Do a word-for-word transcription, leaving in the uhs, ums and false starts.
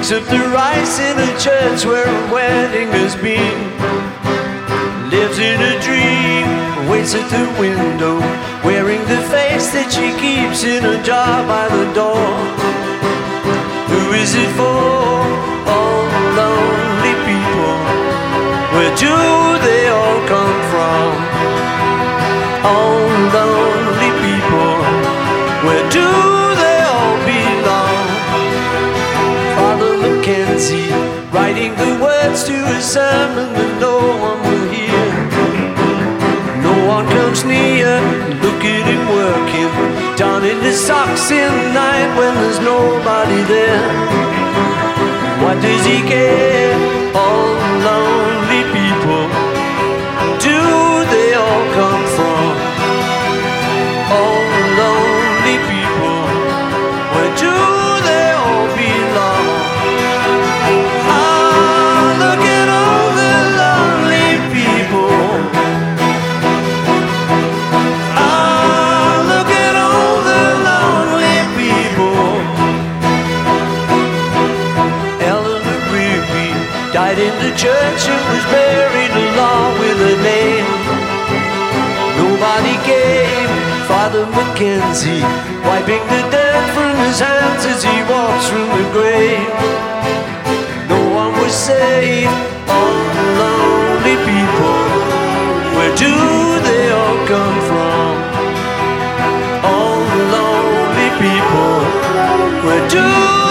picks up the rice in a church where a wedding has been. Lives in a dream, waits at the window, wearing the face that she keeps in a jar by the door. Who is it for? All lonely people. Where do they all come from? All lonely people. Where do they all belong? Father Mackenzie, writing the words to a sermon that no one will hear. No one comes near, look at him working, down in the socks in the night when there's nobody there. What does he care? All lonely people. Do they all come from? All lonely people. Where do they all belong? Ah, look at all the lonely people. Ah, look at all the lonely people. Eleanor Rigby died in the church and was buried along with her name. Nobody gave Father Mackenzie, wiping the dirt from his hands as he walks from the grave. No one was saved. All lonely people. Where do they all come from? All lonely people. Where do